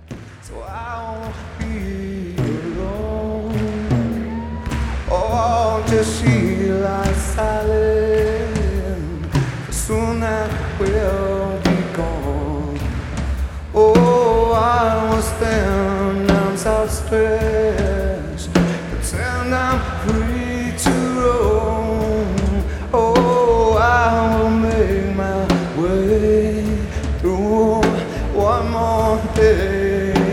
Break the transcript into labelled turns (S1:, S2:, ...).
S1: so I won't be alone. Oh, just she lies silent, soon I will be gone. Oh, I will stand arms outstretched, pretend I'm free to roam. Oh, I will make my way through one more day.